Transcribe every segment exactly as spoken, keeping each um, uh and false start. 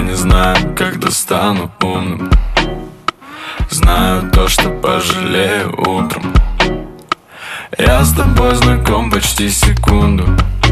не знаю, когда стану умным. Знаю то, что пожалею утром. Я с тобой знаком почти секунду.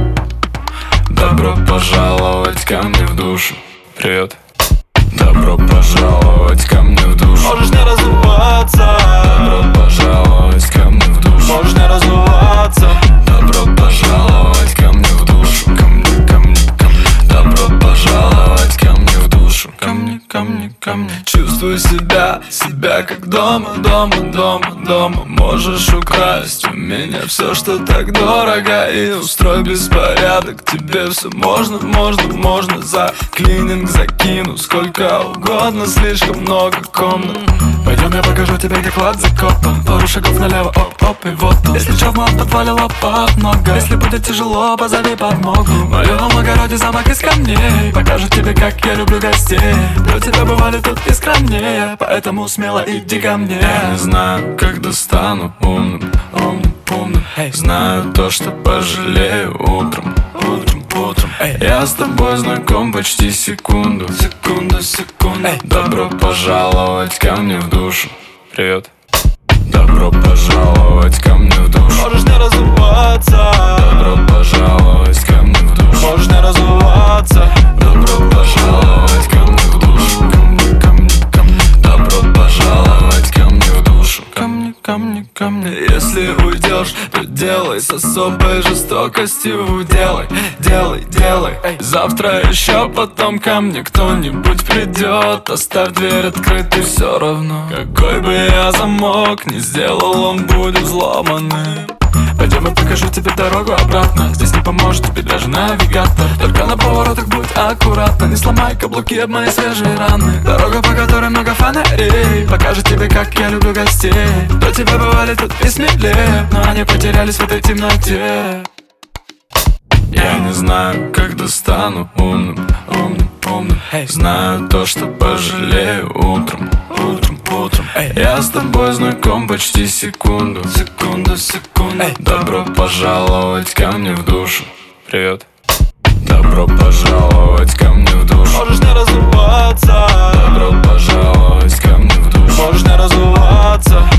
Добро пожаловать ко мне в душу. Привет. Добро пожаловать ко мне в душу. Можешь не разуваться. Добро пожаловать ко мне в душу. Можешь не разуваться. Добро пожаловать ко мне в душу. Ко мне, ко мне, ко мне. Добро пожаловать ко мне в душу. Ко мне, ко мне, ко мне. Чувствую себя, себя как дома, дома, дома, дома. Можешь украсть у меня все, что так дорого, и устрой беспорядок. Тебе все можно, можно, можно. За клининг закину сколько угодно, слишком много комнат. Пойдем, я покажу тебе, где клад закопан. Пару шагов налево, оп-оп, и вот он. Если чё, в моем подвале лопат много. Если будет тяжело, позови подмогу. В моем огороде замок из камней. Покажу тебе, как я люблю гостей. До тебя бывали тут и скромнее, поэтому смело иди ко мне. Я не знаю, когда стану умным, умным, умным. Знаю то, что пожалею утром, утром, утром. Я с тобой знаком почти секунду, секунду, секунду. Добро пожаловать ко мне в душу. Привет. Добро пожаловать ко мне в душу. Можешь не разуваться. Добро пожаловать ко мне в душу. Можешь не разуваться. Добро пожаловать ко мне в душу. Ко мне, ко мне, ко мне. Добро пожаловать ко мне в душу. Ко мне, ко мне, ко мне. Если уйдешь, то делай с особой жестокостью. Делай, делай, делай. Завтра еще потом ко мне кто-нибудь придет. Оставь дверь открытой, все равно какой бы я замок не сделал, он будет взломанный. Пойдем, я покажу тебе дорогу обратно. Здесь не поможет тебе даже навигатор. Только на поворотах будь аккуратно. Не сломай каблуки об мои свежие раны. Дорога, по которой много фонарей, покажет тебе, как я люблю гостей. До тебя бывали тут и смелее, но они потерялись в этой темноте. Я не знаю, когда стану умным, умным, умным. Знаю то, что пожалею утром, утром, утром. Я с тобой знаком почти секунду, секунду, секунду. Добро пожаловать ко мне в душу. Привет. Добро пожаловать ко мне в душу. Можешь не разуваться. Добро пожаловать ко мне в душу. Можешь не разуваться.